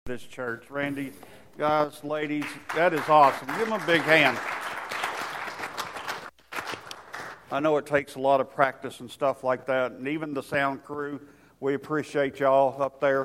This church. Randy, guys, ladies, that is awesome. Give them a big hand. I know it takes a lot of practice and stuff like that, and even the sound crew, we appreciate y'all up there.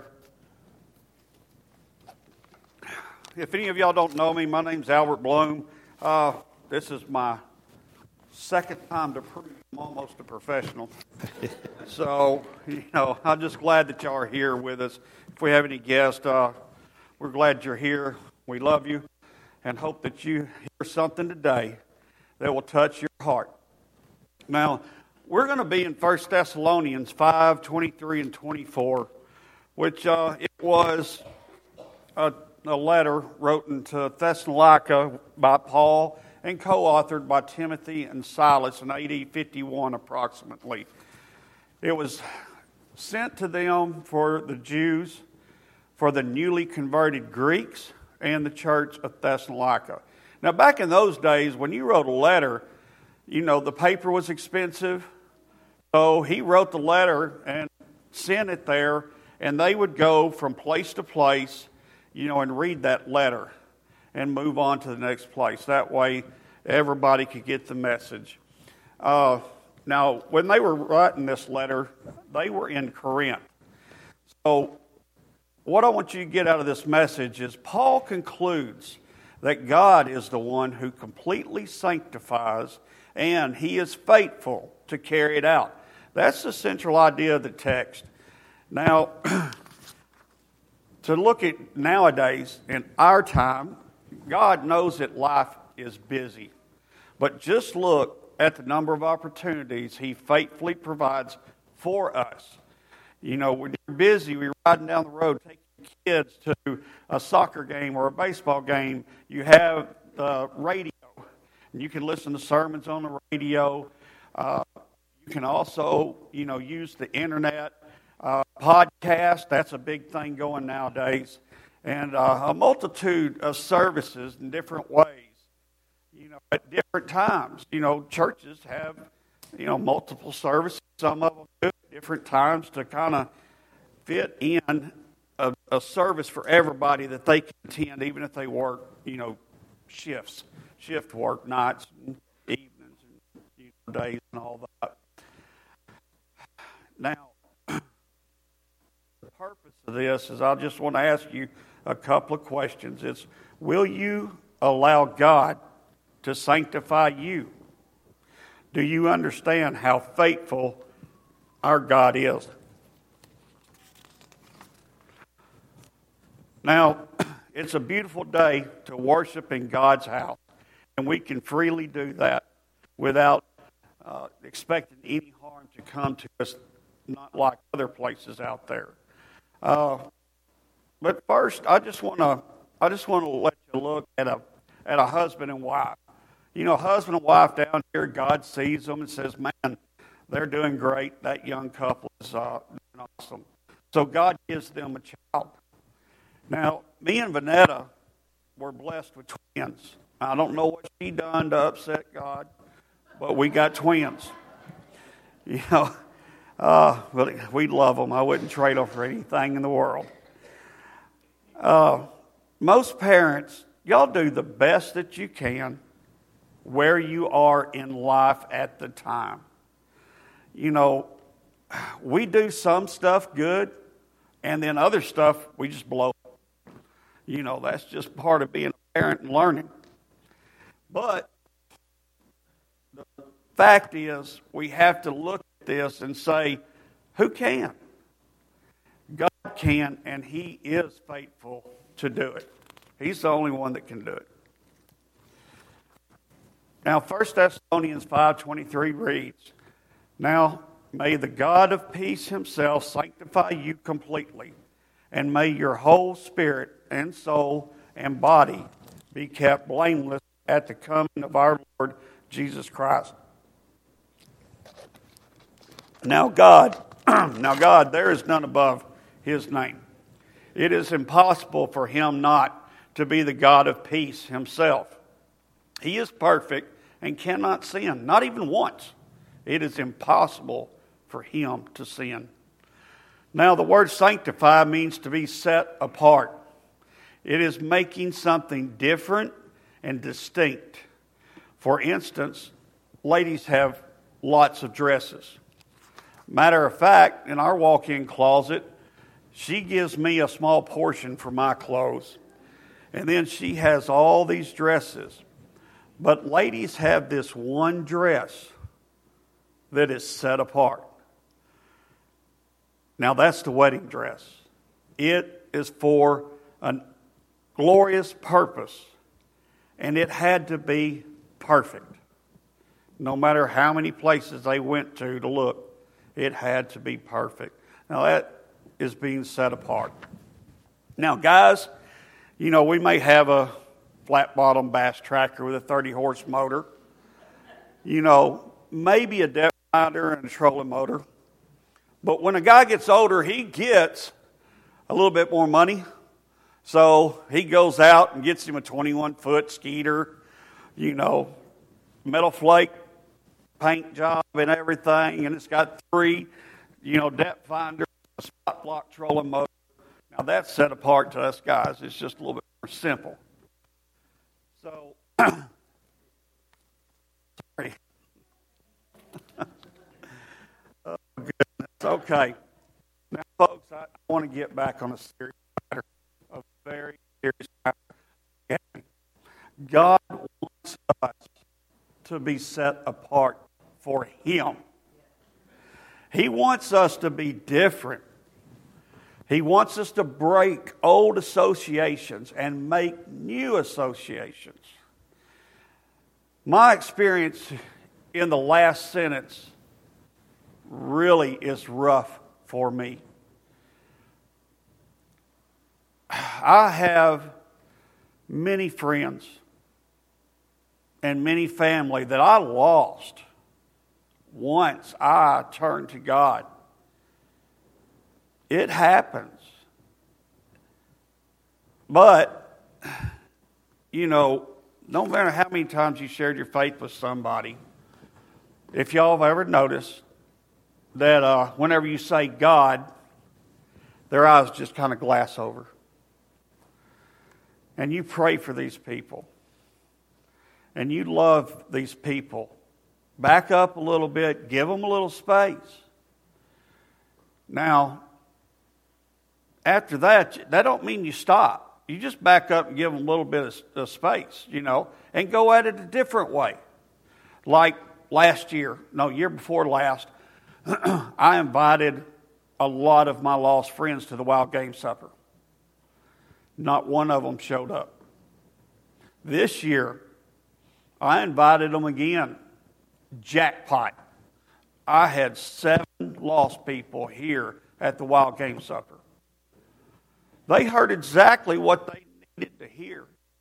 If any of y'all don't know me, my name's Albert Bloom. This is my second time to preach. I'm almost a professional. So, I'm just glad that y'all are here with us. If we have any guests, we're glad you're here. We love you and hope that you hear something today that will touch your heart. Now, we're going to be in 1 Thessalonians 5, 23 and 24, which it was a letter written to Thessalonica by Paul and co-authored by Timothy and Silas in AD 51 approximately. It was sent to them for the Jews, for the newly converted Greeks, and the church of Thessalonica. Now, back in those days, when you wrote a letter, the paper was expensive. So he wrote the letter and sent it there, and they would go from place to place, and read that letter and move on to the next place. That way, everybody could get the message. Now, when they were writing this letter, they were in Corinth. So, what I want you to get out of this message is Paul concludes that God is the one who completely sanctifies, and He is faithful to carry it out. That's the central idea of the text. Now, to look at nowadays, in our time, God knows that life is busy. But just look at the number of opportunities He faithfully provides for us. When you're busy, we're riding down the road, taking kids to a soccer game or a baseball game. You have the radio, and you can listen to sermons on the radio. You can also, use the internet. Podcast, that's a big thing going nowadays. And a multitude of services in different ways. At different times. Churches have, multiple services. Some of them do at different times to kind of fit in a service for everybody that they can attend, even if they work, shifts. Shift work, nights and evenings and days and all that. Now, the purpose of this is I just want to ask you a couple of questions. It's, will you allow God to sanctify you? Do you understand how faithful our God is? Now, it's a beautiful day to worship in God's house, and we can freely do that without expecting any harm to come to us, not like other places out there. But first, I just want to let you look at a husband and wife. Husband and wife down here, God sees them and says, man, they're doing great. That young couple is doing awesome. So God gives them a child. Now, me and Vanetta were blessed with twins. I don't know what she done to upset God, but we got twins. But we love them. I wouldn't trade them for anything in the world. Most parents, y'all do the best that you can where you are in life at the time. We do some stuff good, and then other stuff we just blow. That's just part of being a parent and learning. But the fact is, we have to look at this and say, who can? God can, and He is faithful to do it. He's the only one that can do it. Now, 1 Thessalonians 5:23 reads, now may the God of peace Himself sanctify you completely, and may your whole spirit and soul and body be kept blameless at the coming of our Lord Jesus Christ. Now God, there is none above His name. It is impossible for Him not to be the God of peace Himself. He is perfect and cannot sin, not even once. It is impossible for Him to sin. Now, the word sanctify means to be set apart. It is making something different and distinct. For instance, ladies have lots of dresses. Matter of fact, in our walk-in closet, she gives me a small portion for my clothes. And then she has all these dresses. But ladies have this one dress that is set apart. Now that's the wedding dress. It is for a glorious purpose. And it had to be perfect. No matter how many places they went to look, it had to be perfect. Now that is being set apart. Now guys, you know, we may have a flat-bottom Bass tractor with a 30-horse motor. You know, maybe a depth finder and a trolling motor. But when a guy gets older, he gets a little bit more money. So he goes out and gets him a 21-foot Skeeter, you know, metal flake paint job and everything. And it's got 3, you know, depth finders, a spot block trolling motor. Now that's set apart to us guys. It's just a little bit more simple. So, sorry. Oh, goodness. Okay. Now, folks, I want to get back on a serious matter, a very serious matter. Okay. God wants us to be set apart for Him. He wants us to be different. He wants us to break old associations and make new associations. My experience in the last sentence really is rough for me. I have many friends and many family that I lost once I turned to God. It happens. But, you know, no matter how many times you shared your faith with somebody, if y'all have ever noticed that whenever you say God, their eyes just kind of glass over. And you pray for these people. And you love these people. Back up a little bit. Give them a little space. Now, after that don't mean you stop. You just back up and give them a little bit of space, you know, and go at it a different way. Like year before last, I invited a lot of my lost friends to the Wild Game Supper. Not one of them showed up. This year, I invited them again. Jackpot. I had 7 lost people here at the Wild Game Supper. They heard exactly what they needed to hear.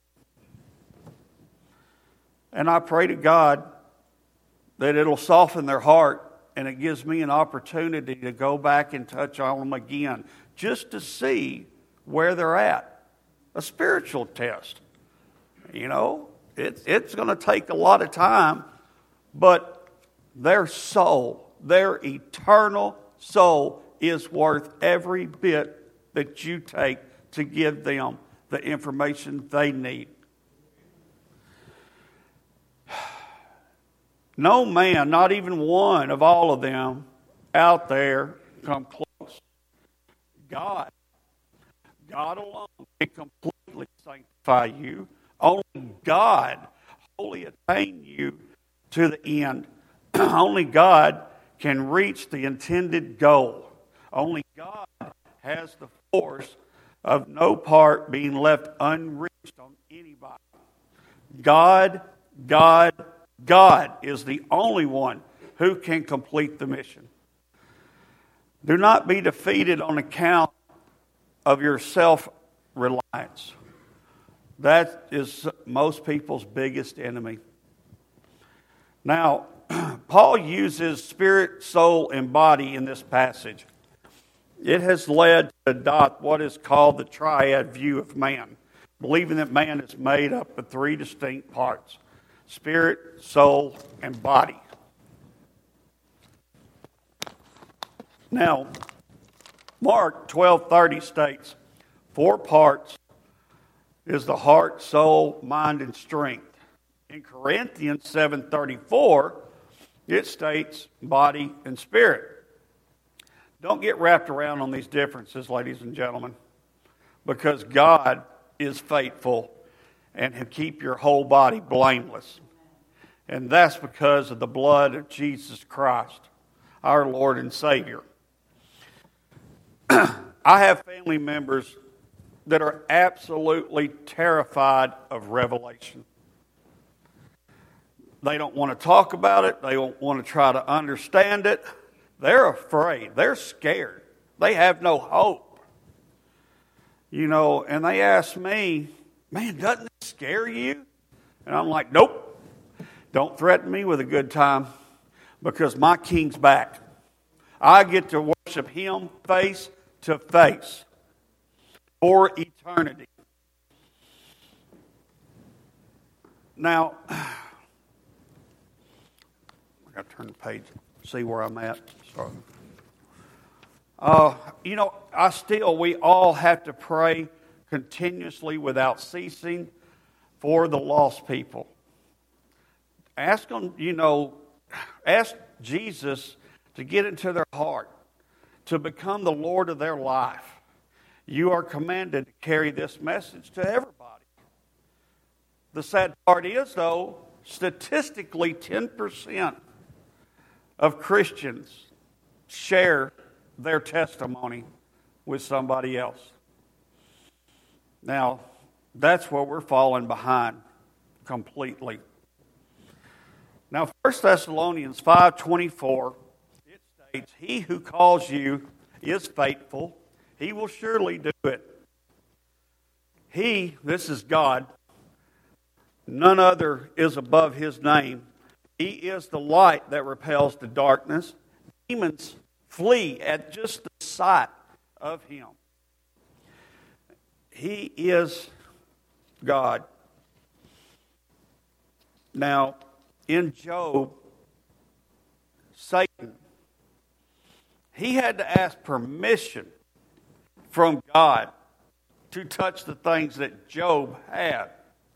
And I pray to God that it'll soften their heart and it gives me an opportunity to go back and touch on them again just to see where they're at. A spiritual test. You know, it's going to take a lot of time, but their soul, their eternal soul is worth every bit that you take to give them the information they need. No man, not even one of all of them out there come close. God alone can completely sanctify you. Only God wholly attain you to the end. Only God can reach the intended goal. Only God has the force of no part being left unreached on anybody. God is the only one who can complete the mission. Do not be defeated on account of your self-reliance. That is most people's biggest enemy. Now, Paul uses spirit, soul, and body in this passage. It has led to adopt what is called the triad view of man, believing that man is made up of 3 distinct parts: spirit, soul, and body. Now, Mark 12:30 states, 4 parts is the heart, soul, mind, and strength. In Corinthians 7:34, it states body and spirit. Don't get wrapped around on these differences, ladies and gentlemen, because God is faithful and He'll keep your whole body blameless. And that's because of the blood of Jesus Christ, our Lord and Savior. I have family members that are absolutely terrified of Revelation. They don't want to talk about it. They don't want to try to understand it. They're afraid. They're scared. They have no hope. You know, and they ask me, man, doesn't it scare you? And I'm like, nope. Don't threaten me with a good time because my King's back. I get to worship Him face to face for eternity. Now, I got to turn the page, see where I'm at. Sorry. You know, we all have to pray continuously without ceasing for the lost people. Ask them, ask Jesus to get into their heart, to become the Lord of their life. You are commanded to carry this message to everybody. The sad part is, though, statistically 10% of Christians share their testimony with somebody else. Now, that's where we're falling behind completely. Now, 1 Thessalonians 5:24, it states, He who calls you is faithful. He will surely do it. He, this is God, none other is above His name. He is the light that repels the darkness. Demons flee at just the sight of Him. He is God. Now, in Job, Satan, he had to ask permission from God to touch the things that Job had.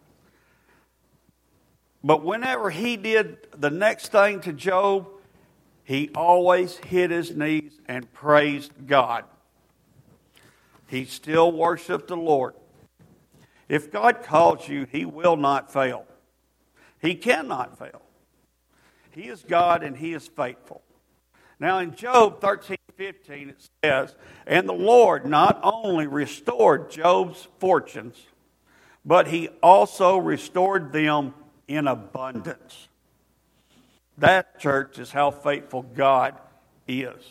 But whenever he did the next thing to Job, he always hit his knees and praised God. He still worshiped the Lord. If God calls you, He will not fail. He cannot fail. He is God and He is faithful. Now in Job 13:15 it says, and the Lord not only restored Job's fortunes, but He also restored them in abundance. That, church, is how faithful God is.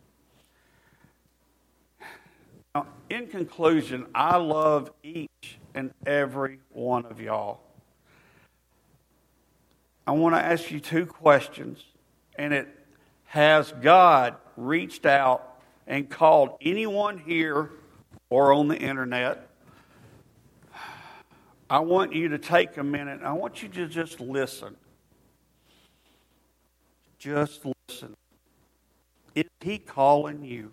Now, in conclusion, I love each and every one of y'all. I want to ask you two questions, and it has God reached out and called anyone here or on the internet? I want you to take a minute. I want you to just listen. Just listen. Is He calling you?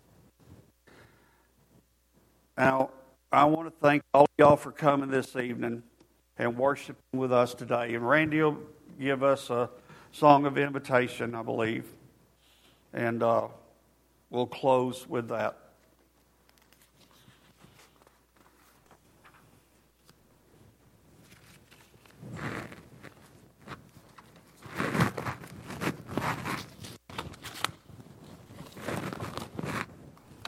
Now, I want to thank all of y'all for coming this evening and worshiping with us today. And Randy will give us a song of invitation, I believe. And we'll close with that.